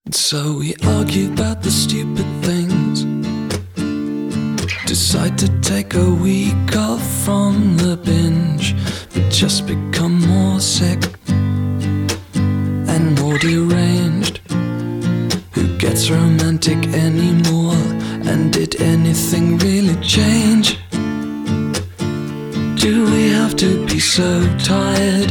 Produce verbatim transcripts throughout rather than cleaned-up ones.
So we argue about the stupid things, decide to take a week off from the binge, but just become more sick and more deranged. Who gets romantic anymore? And did anything really change? Do we have to be so tired?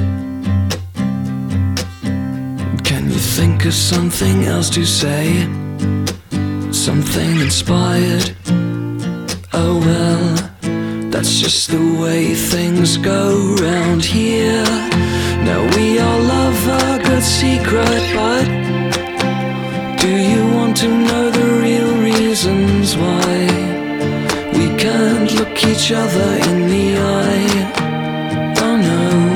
Can you think of something else to say? Something inspired? Oh well, that's just the way things go round here. Now we all love a good secret, but do you want to know the real reasons why we can't look each other in the eye? Oh no.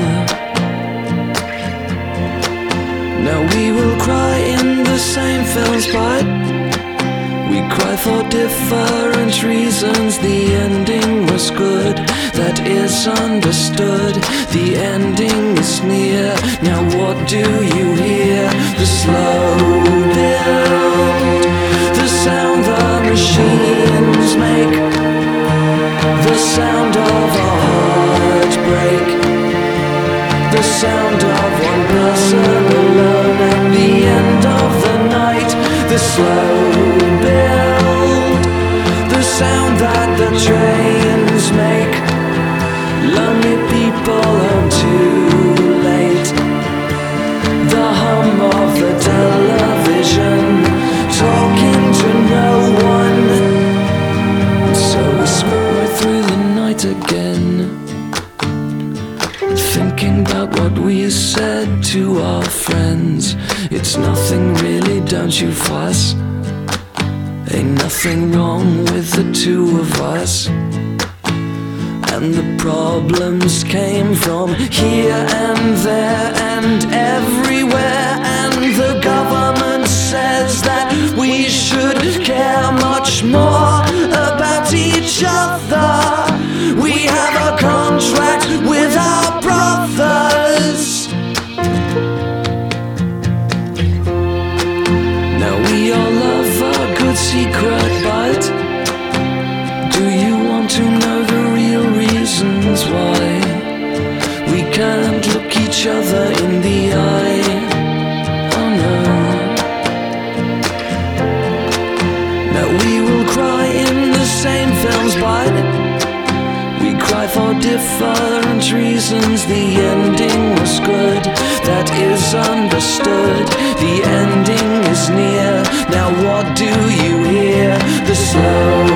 Now we will cry in the same films, but we cry for different reasons. The ending was good, that is understood. The ending is near. Now what do you hear? The slow build, the sound the machines make, the sound of a heartbreak, the sound of one person alone at the end of the night. The slow build, the sound that the trains make, lonely people home too late, the hum of the television, talking to no one. So we scroll right through the night again, thinking about what we said to our friends. It's nothing really, don't you fuss. Ain't nothing wrong with the two of us. And the problems came from here and there and everywhere. And the government says that we should care much more about each other. We have a contract with our brothers. Now we all love a good secret, but do you want to know the real reasons why we can't look each other in the eye? Oh no. Now we will cry in the same films, but we cry for different reasons. The ending was good, that is understood. The ending is near. Now what do you hear? The slow